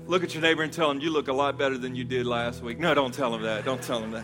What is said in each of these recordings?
Look at your neighbor and tell him, you look a lot better than you did last week. No, don't tell him that. Don't tell him that.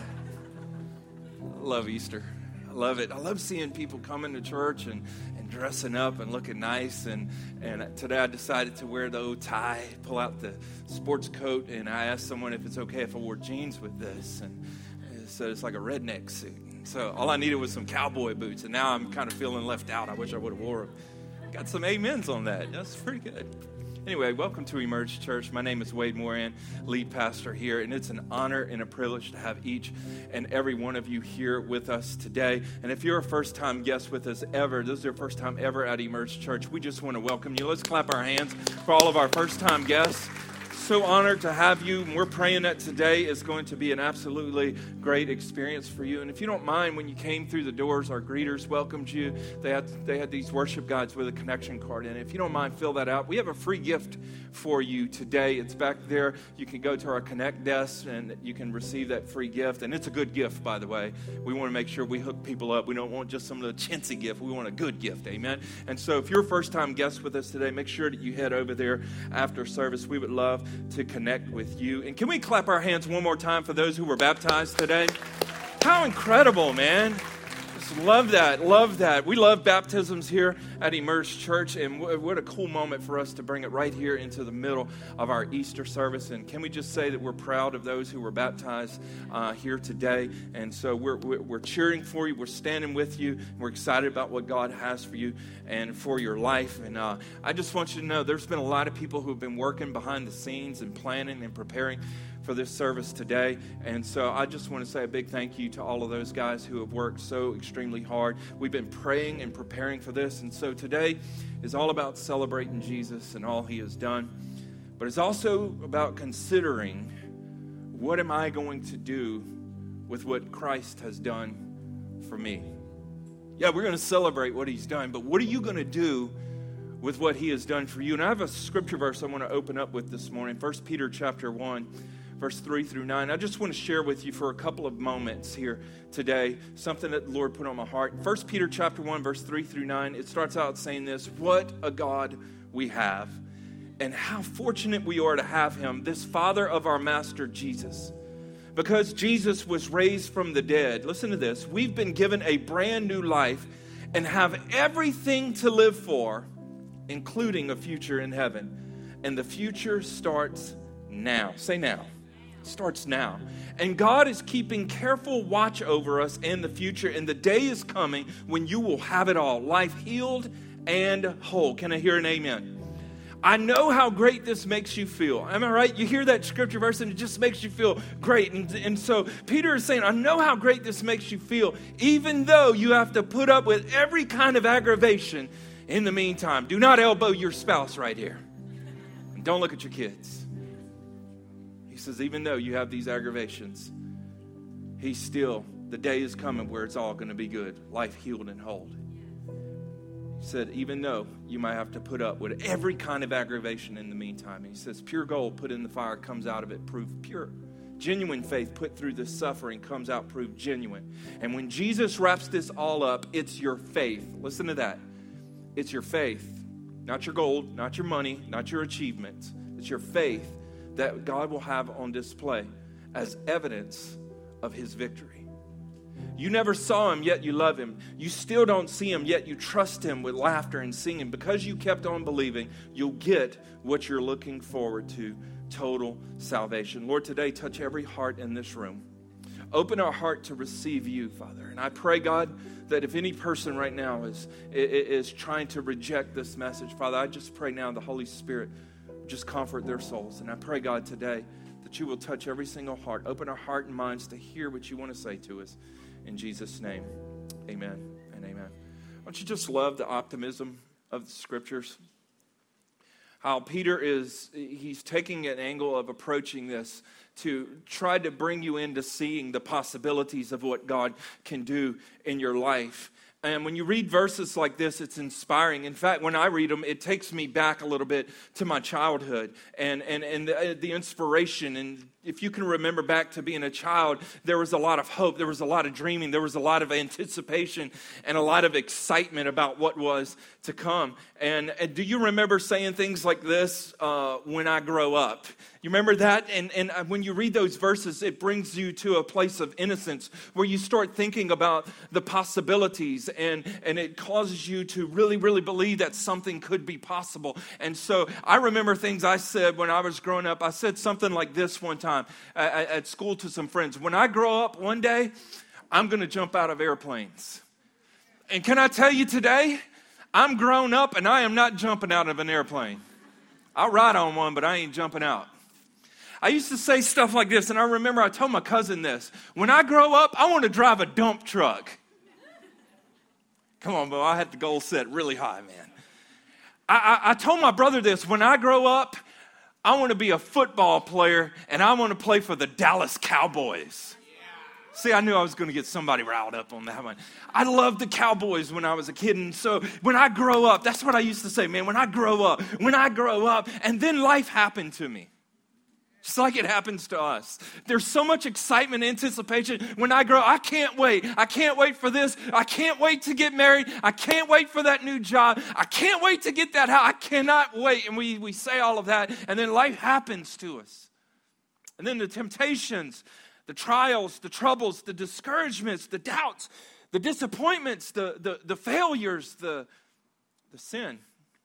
I love Easter. I love it. I love seeing people coming to church and dressing up and looking nice. And today I decided to wear the old tie, pull out the sports coat, and I asked someone if it's okay if I wore jeans with this. And so it's like a redneck suit. So all I needed was some cowboy boots, and now I'm kind of feeling left out. I wish I would have wore them. Got some amens on that. That's pretty good. Anyway, welcome to Emerge Church. My name is Wade Moran, lead pastor here, and it's an honor and a privilege to have each and every one of you here with us today. And if you're a first-time guest with us ever, this is your first time ever at Emerge Church, we just want to welcome you. Let's clap our hands for all of our first-time guests. So honored to have you, and we're praying that today is going to be an absolutely great experience for you. And if you don't mind, when you came through the doors, our greeters welcomed you. They had these worship guides with a connection card in it. If you don't mind, fill that out. We have a free gift for you today. It's back there. You can go to our Connect desk, and you can receive that free gift. And it's a good gift, by the way. We want to make sure we hook people up. We don't want just some of the chintzy gift. We want a good gift, amen? And so if you're a first-time guest with us today, make sure that you head over there after service. We would love to connect with you. And can we clap our hands one more time for those who were baptized today? How incredible, man. Just love that. Love that. We love baptisms here at Emerge Church, and what a cool moment for us to bring it right here into the middle of our Easter service. And can we just say that we're proud of those who were baptized here today? And so we're cheering for you. We're standing with you. We're excited about what God has for you and for your life. And I just want you to know there's been a lot of people who have been working behind the scenes and planning and preparing for this service today. And so I just want to say a big thank you to all of those guys who have worked so extremely hard. We've been praying and preparing for this. And so today is all about celebrating Jesus and all he has done. But it's also about considering, what am I going to do with what Christ has done for me? Yeah, we're going to celebrate what he's done, but what are you going to do with what he has done for you? And I have a scripture verse I want to open up with this morning, 1 Peter chapter 1. Verse 3 through 9. I just want to share with you for a couple of moments here today something that the Lord put on my heart. 1 Peter chapter 1, verse 3 through 9, it starts out saying this: what a God we have, and how fortunate we are to have him, this Father of our Master Jesus. Because Jesus was raised from the dead, listen to this, we've been given a brand new life and have everything to live for, including a future in heaven. And the future starts now. Say now. Starts now. And God is keeping careful watch over us in the future, and the day is coming when you will have it all, life healed and whole. Can I hear an amen? I know how great this makes you feel. Am I right? You hear that scripture verse and it just makes you feel great. And so Peter is saying, I know how great this makes you feel, even though you have to put up with every kind of aggravation in the meantime. Do not elbow your spouse right here. And don't look at your kids. He says, even though you have these aggravations, the day is coming where it's all going to be good, life healed and whole. He said, even though you might have to put up with every kind of aggravation in the meantime. He says, pure gold put in the fire comes out of it proved pure. Genuine faith put through this suffering comes out proved genuine. And when Jesus wraps this all up, it's your faith. Listen to that. It's your faith, not your gold, not your money, not your achievements. It's your faith that God will have on display as evidence of his victory. You never saw him, yet you love him. You still don't see him, yet you trust him with laughter and singing. Because you kept on believing, you'll get what you're looking forward to, total salvation. Lord, today touch every heart in this room. Open our heart to receive you, Father. And I pray, God, that if any person right now is trying to reject this message, Father, I just pray now the Holy Spirit just comfort their souls. And I pray, God, today that you will touch every single heart. Open our heart and minds to hear what you want to say to us. In Jesus' name, amen and amen. Don't you just love the optimism of the scriptures? How Peter he's taking an angle of approaching this to try to bring you into seeing the possibilities of what God can do in your life. And when you read verses like this, it's inspiring. In fact, when I read them, it takes me back a little bit to my childhood and the inspiration. And if you can remember back to being a child, there was a lot of hope. There was a lot of dreaming. There was a lot of anticipation and a lot of excitement about what was to come. And do you remember saying things like this, when I grow up? You remember that? And when you read those verses, it brings you to a place of innocence where you start thinking about the possibilities, and it causes you to really, really believe that something could be possible. And so I remember things I said when I was growing up. I said something like this one time at school to some friends. When I grow up one day, I'm going to jump out of airplanes. And can I tell you today, I'm grown up and I am not jumping out of an airplane. I'll ride on one, but I ain't jumping out. I used to say stuff like this, and I remember I told my cousin this. When I grow up, I want to drive a dump truck. Come on, Bo, I had the goal set really high, man. I told my brother this. When I grow up, I want to be a football player, and I want to play for the Dallas Cowboys. See, I knew I was going to get somebody riled up on that one. I loved the Cowboys when I was a kid, and so when I grow up, that's what I used to say, man, when I grow up, and then life happened to me. Just like it happens to us. There's so much excitement and anticipation. When I grow, I can't wait. I can't wait for this. I can't wait to get married. I can't wait for that new job. I can't wait to get that house. I cannot wait. And we say all of that, and then life happens to us. And then the temptations, the trials, the troubles, the discouragements, the doubts, the disappointments, the failures, the sin,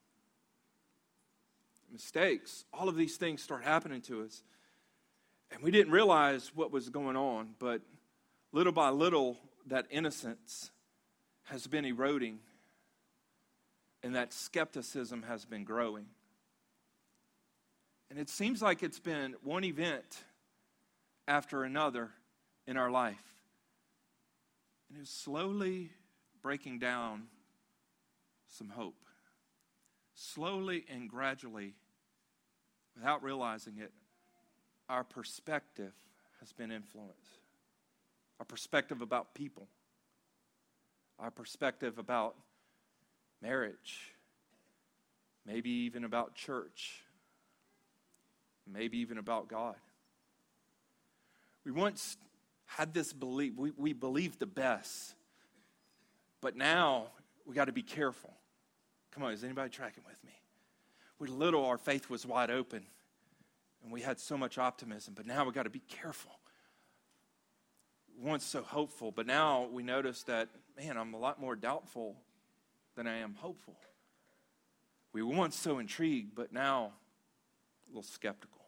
mistakes, all of these things start happening to us. And we didn't realize what was going on, but little by little, that innocence has been eroding, and that skepticism has been growing. And it seems like it's been one event after another in our life. And it's slowly breaking down some hope. Slowly and gradually, without realizing it, our perspective has been influenced. Our perspective about people. Our perspective about marriage. Maybe even about church. Maybe even about God. We once had this belief. We believed the best. But now, we got to be careful. Come on, is anybody tracking with me? When little, our faith was wide open, and we had so much optimism, but now we got to be careful. Once so hopeful, but now we notice that, man, I'm a lot more doubtful than I am hopeful. We were once so intrigued, but now a little skeptical.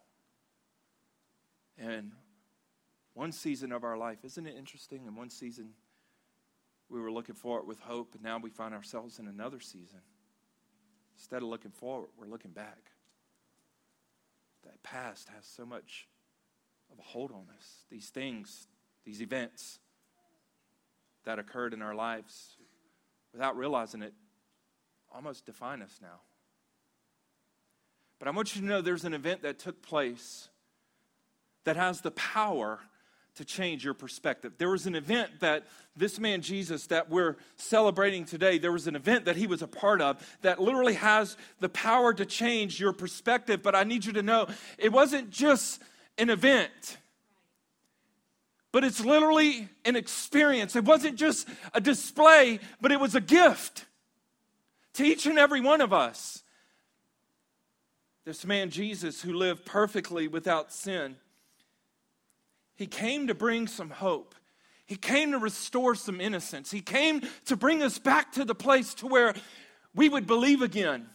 And one season of our life, isn't it interesting? In one season, we were looking forward with hope, and now we find ourselves in another season. Instead of looking forward, we're looking back. That past has so much of a hold on us. These things, these events that occurred in our lives, without realizing it, almost define us now. But I want you to know there's an event that took place that has the power to change your perspective. There was an event that this man Jesus that we're celebrating today, there was an event that he was a part of that literally has the power to change your perspective. But I need you to know it wasn't just an event, but it's literally an experience. It wasn't just a display, but it was a gift to each and every one of us. This man Jesus, who lived perfectly without sin, he came to bring some hope. He came to restore some innocence. He came to bring us back to the place to where we would believe again.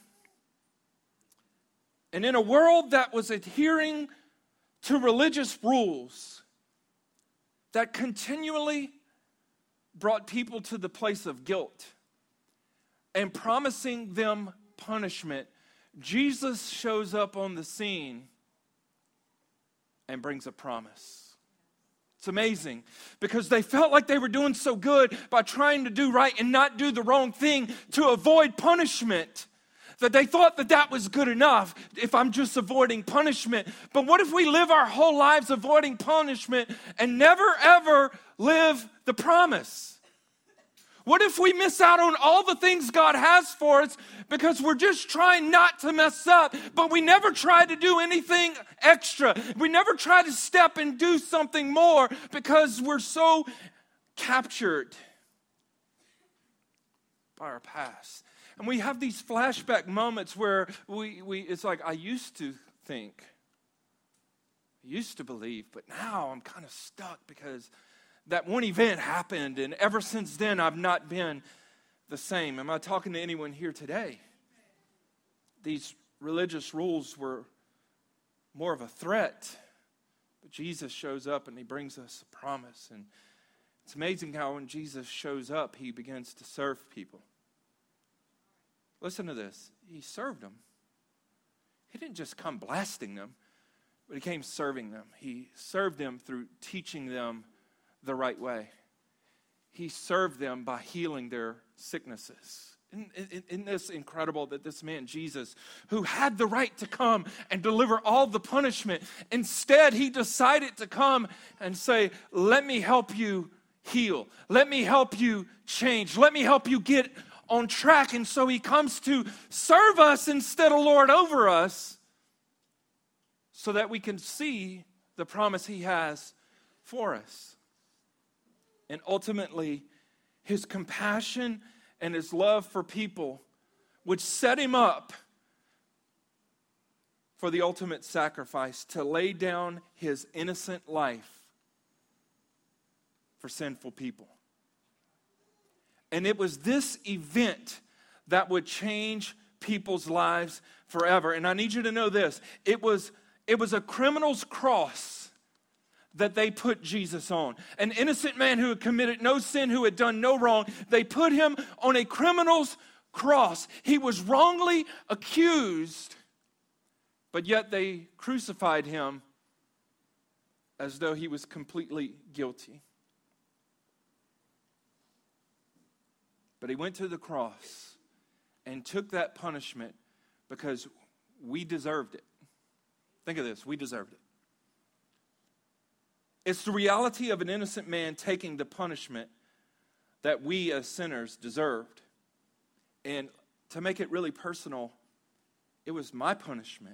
And in a world that was adhering to religious rules that continually brought people to the place of guilt and promising them punishment, Jesus shows up on the scene and brings a promise. It's amazing because they felt like they were doing so good by trying to do right and not do the wrong thing to avoid punishment that they thought that that was good enough if I'm just avoiding punishment. But what if we live our whole lives avoiding punishment and never ever live the promise? What if we miss out on all the things God has for us because we're just trying not to mess up, but we never try to do anything extra? We never try to step and do something more because we're so captured by our past. And we have these flashback moments where it's like, I used to think, I used to believe, but now I'm kind of stuck because that one event happened, and ever since then, I've not been the same. Am I talking to anyone here today? These religious rules were more of a threat, but Jesus shows up and he brings us a promise. And it's amazing how when Jesus shows up, he begins to serve people. Listen to this. He served them. He didn't just come blasting them, but he came serving them. He served them through teaching them the right way. He served them by healing their sicknesses. Isn't this incredible that this man, Jesus, who had the right to come and deliver all the punishment, instead he decided to come and say, let me help you heal. Let me help you change. Let me help you get on track. And so he comes to serve us instead of lord over us so that we can see the promise he has for us. And ultimately, his compassion and his love for people would set him up for the ultimate sacrifice, to lay down his innocent life for sinful people. And it was this event that would change people's lives forever. And I need you to know this. It was a criminal's cross that they put Jesus on. An innocent man who had committed no sin, who had done no wrong. They put him on a criminal's cross. He was wrongly accused, but yet they crucified him as though he was completely guilty. But he went to the cross and took that punishment because we deserved it. Think of this, we deserved it. It's the reality of an innocent man taking the punishment that we as sinners deserved. And to make it really personal, it was my punishment.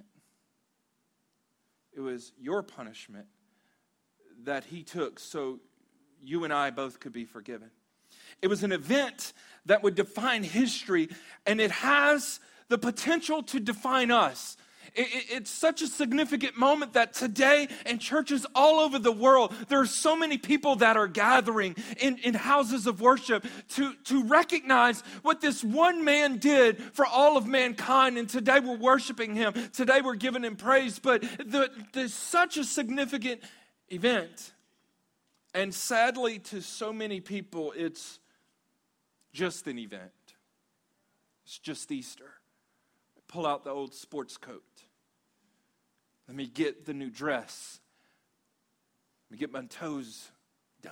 It was your punishment that he took so you and I both could be forgiven. It was an event that would define history, and it has the potential to define us. It's such a significant moment that today in churches all over the world, there are so many people that are gathering in houses of worship to recognize what this one man did for all of mankind. And today we're worshiping him. Today we're giving him praise. But there's such a significant event. And sadly, to so many people, it's just an event. It's just Easter. Pull out the old sports coat. Let me get the new dress. Let me get my toes done.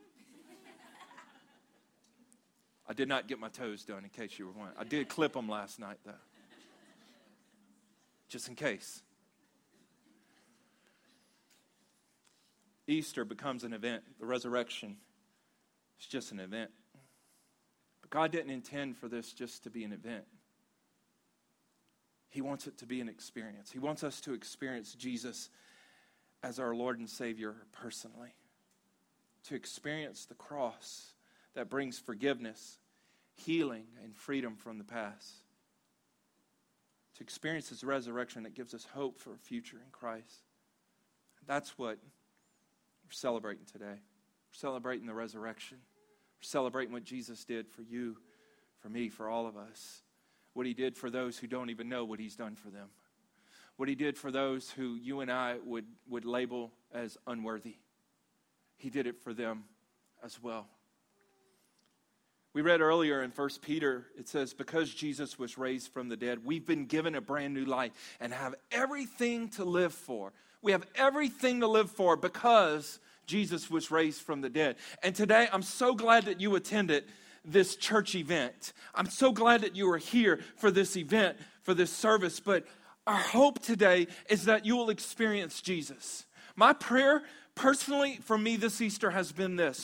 I did not get my toes done, in case you were wondering. I did clip them last night, though. Just in case. Easter becomes an event. The resurrection is just an event. But God didn't intend for this just to be an event. He wants it to be an experience. He wants us to experience Jesus as our Lord and Savior personally. To experience the cross that brings forgiveness, healing, and freedom from the past. To experience His resurrection that gives us hope for a future in Christ. That's what we're celebrating today. We're celebrating the resurrection. We're celebrating what Jesus did for you, for me, for all of us. What He did for those who don't even know what He's done for them. What He did for those who you and I would label as unworthy. He did it for them as well. We read earlier in 1 Peter, it says, because Jesus was raised from the dead, we've been given a brand new life and have everything to live for. We have everything to live for because Jesus was raised from the dead. And today, I'm so glad that you attended this church event. I'm so glad that you are here for this event, for this service. But our hope today is that you will experience Jesus. My prayer, personally, for me this Easter has been this.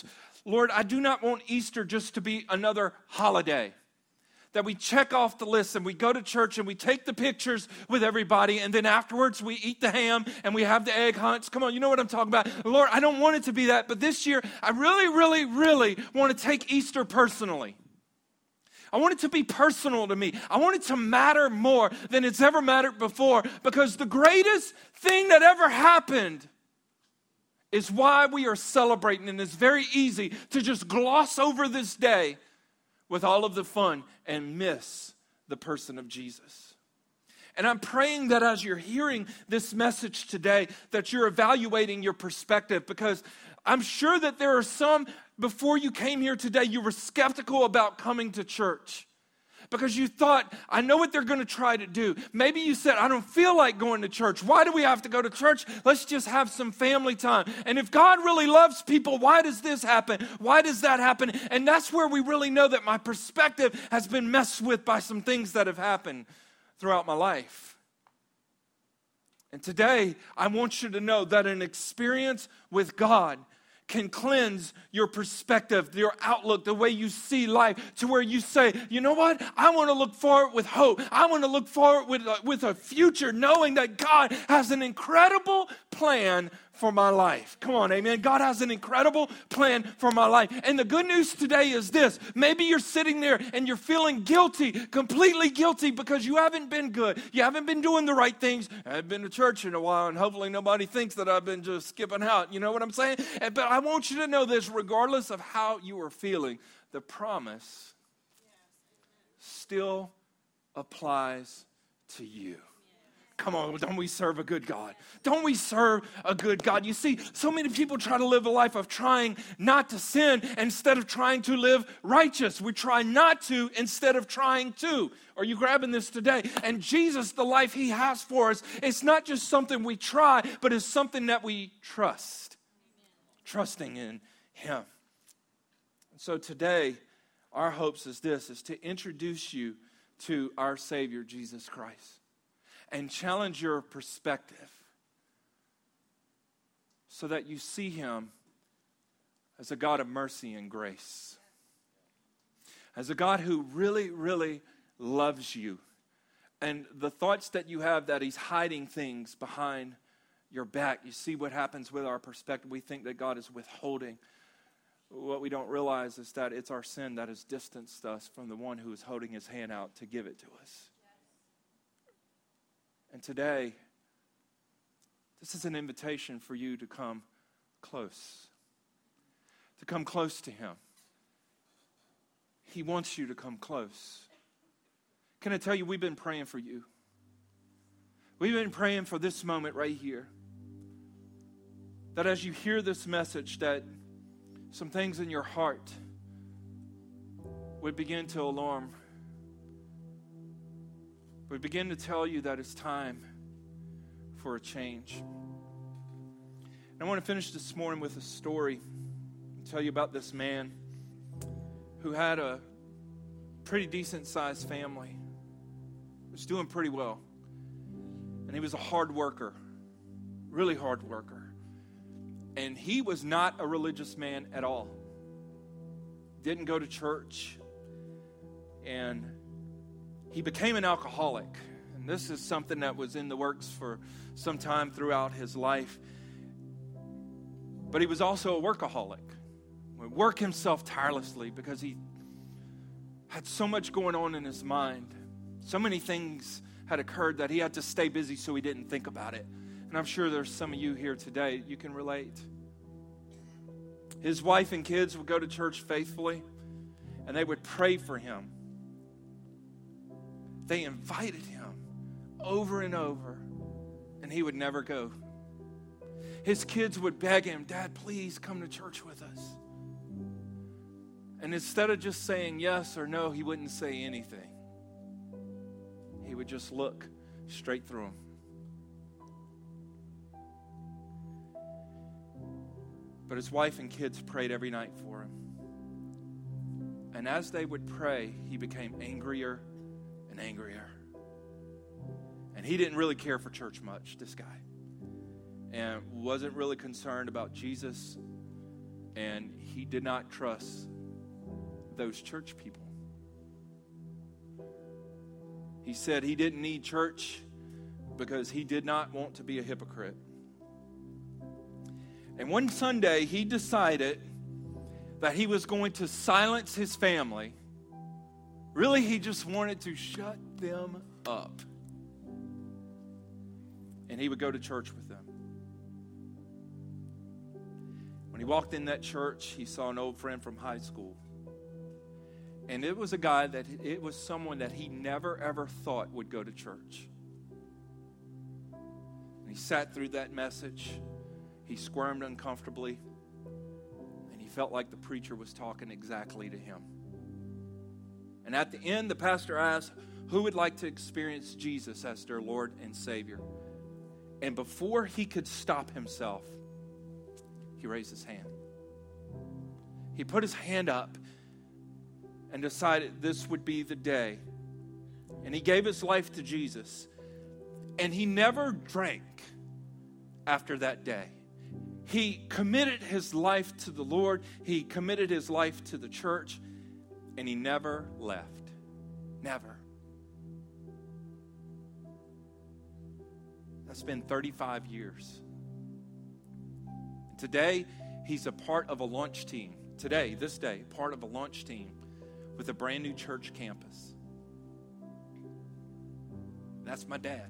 Lord, I do not want Easter just to be another holiday that we check off the list and we go to church and we take the pictures with everybody, and then afterwards we eat the ham and we have the egg hunts. Come on, you know what I'm talking about. Lord, I don't want it to be that, but this year I really, really, really want to take Easter personally. I want it to be personal to me. I want it to matter more than it's ever mattered before, because the greatest thing that ever happened is why we are celebrating, and it's very easy to just gloss over this day with all of the fun and miss the person of Jesus. And I'm praying that as you're hearing this message today, that you're evaluating your perspective, because I'm sure that there are some, before you came here today, you were skeptical about coming to church. Because you thought, I know what they're going to try to do. Maybe you said, I don't feel like going to church. Why do we have to go to church? Let's just have some family time. And if God really loves people, why does this happen? Why does that happen? And that's where we really know that my perspective has been messed with by some things that have happened throughout my life. And today, I want you to know that an experience with God can cleanse your perspective, your outlook, the way you see life, to where you say, you know what? I want to look forward with hope. I want to look forward with a future, knowing that God has an incredible plan for my life. Come on, amen. God has an incredible plan for my life. And the good news today is this. Maybe you're sitting there and you're feeling guilty, completely guilty, because you haven't been good. You haven't been doing the right things. I haven't been to church in a while, and hopefully nobody thinks that I've been just skipping out. You know what I'm saying? But I want you to know this, regardless of how you are feeling, the promise still applies to you. Come on, don't we serve a good God? Don't we serve a good God? You see, so many people try to live a life of trying not to sin instead of trying to live righteous. We try not to instead of trying to. Are you grabbing this today? And Jesus, the life he has for us, it's not just something we try, but it's something that we trust. Trusting in him. So today, our hopes is this, is to introduce you to our Savior, Jesus Christ, and challenge your perspective so that you see him as a God of mercy and grace, as a God who really, really loves you. And the thoughts that you have that he's hiding things behind your back, you see what happens with our perspective. We think that God is withholding. What we don't realize is that it's our sin that has distanced us from the one who is holding his hand out to give it to us. And today, this is an invitation for you to come close to him. He wants you to come close. Can I tell you, we've been praying for you. We've been praying for this moment right here. That as you hear this message, that some things in your heart would begin to alarm. We begin to tell you that it's time for a change. And I want to finish this morning with a story and tell you about this man who had a pretty decent sized family. Was doing pretty well. And he was a hard worker, really hard worker. And he was not a religious man at all. Didn't go to church. And he became an alcoholic. And this is something that was in the works for some time throughout his life. But he was also a workaholic. Would work himself tirelessly because he had so much going on in his mind. So many things had occurred that he had to stay busy so he didn't think about it. And I'm sure there's some of you here today, you can relate. His wife and kids would go to church faithfully, and they would pray for him. They invited him over and over, and he would never go. His kids would beg him, Dad, please come to church with us. And instead of just saying yes or no, he wouldn't say anything. He would just look straight through them. But his wife and kids prayed every night for him. And as they would pray, he became angrier and angrier. And he didn't really care for church much, this guy. And wasn't really concerned about Jesus And he did not trust those church people. He said he didn't need church because he did not want to be a hypocrite. And one Sunday, he decided that he was going to silence his family. Really, he just wanted to shut them up. And he would go to church with them. When he walked in that church, he saw an old friend from high school. And it was someone that he never ever thought would go to church. And he sat through that message. He squirmed uncomfortably. And he felt like the preacher was talking exactly to him. And at the end, the pastor asked, who would like to experience Jesus as their Lord and Savior? And before he could stop himself, he raised his hand. He put his hand up and decided this would be the day. And he gave his life to Jesus. And he never drank after that day. He committed his life to the Lord. He committed his life to the church. And he never left. Never. That's been 35 years. Today, he's a part of a launch team. Today, this day, part of a launch team with a brand new church campus. That's my dad.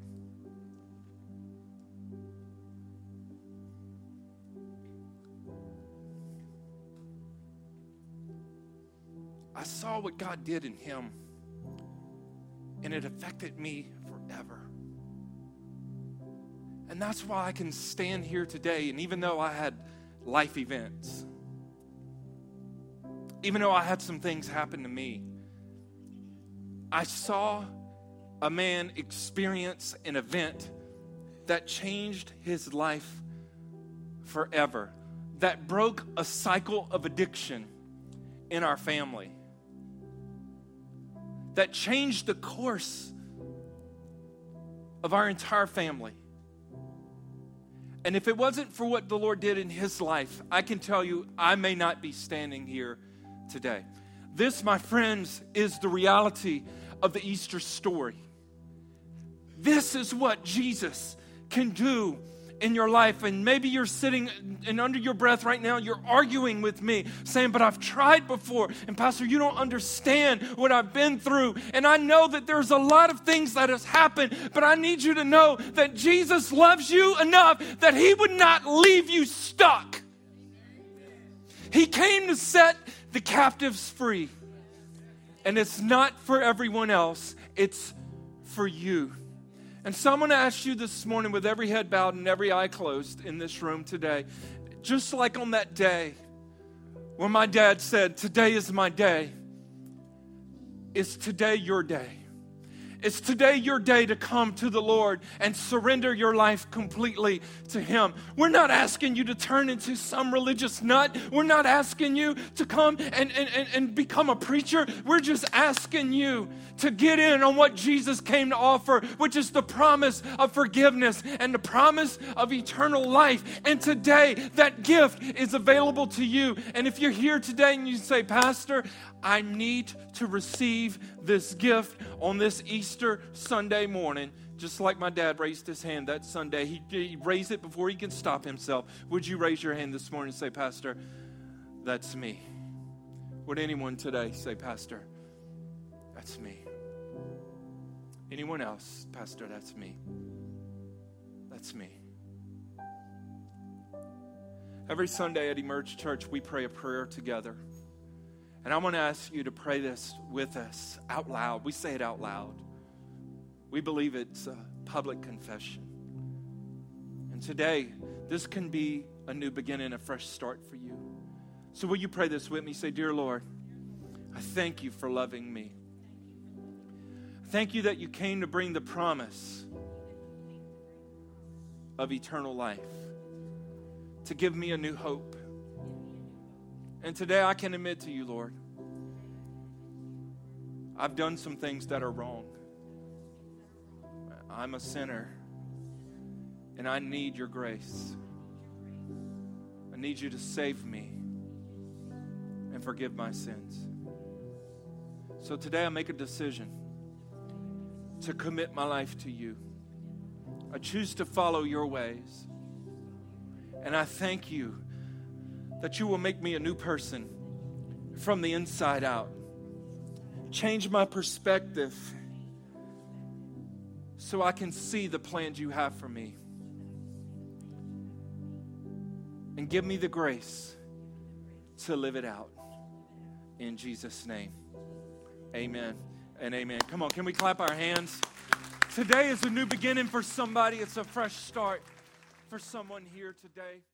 I saw what God did in him, and it affected me forever. And that's why I can stand here today, and even though I had life events, even though I had some things happen to me, I saw a man experience an event that changed his life forever, that broke a cycle of addiction in our family, that changed the course of our entire family. And if it wasn't for what the Lord did in his life, I can tell you I may not be standing here today. This, my friends, is the reality of the Easter story. This is what Jesus can do in your life. And maybe you're sitting and under your breath right now, you're arguing with me, saying, but I've tried before. And Pastor, you don't understand what I've been through. And I know that there's a lot of things that has happened, but I need you to know that Jesus loves you enough that he would not leave you stuck. He came to set the captives free. And it's not for everyone else, it's for you. And so I'm going to ask you this morning, with every head bowed and every eye closed in this room today, just like on that day when my dad said, today is my day, is today your day? Is today your day to come to the Lord and surrender your life completely to him? We're not asking you to turn into some religious nut. We're not asking you to come and become a preacher. We're just asking you to get in on what Jesus came to offer, which is the promise of forgiveness and the promise of eternal life. And today, that gift is available to you. And if you're here today and you say, Pastor, I need to receive this gift on this Easter Sunday morning, just like my dad raised his hand that Sunday. He raised it before he could stop himself. Would you raise your hand this morning and say, Pastor, that's me? Would anyone today say, Pastor, that's me? Anyone else? Pastor, that's me. That's me. Every Sunday at Emerge Church, we pray a prayer together. And I want to ask you to pray this with us out loud. We say it out loud. We believe it's a public confession. And today, this can be a new beginning, a fresh start for you. So will you pray this with me? Say, Dear Lord, I thank you for loving me. Thank you that you came to bring the promise of eternal life, to give me a new hope. And today I can admit to you, Lord, I've done some things that are wrong. I'm a sinner, and I need your grace. I need you to save me. and forgive my sins. So today I make a decision to commit my life to you. I choose to follow your ways. And I thank you that you will make me a new person from the inside out. Change my perspective so I can see the plans you have for me. And give me the grace to live it out. In Jesus' name, amen and amen. Come on, can we clap our hands? Today is a new beginning for somebody. It's a fresh start for someone here today.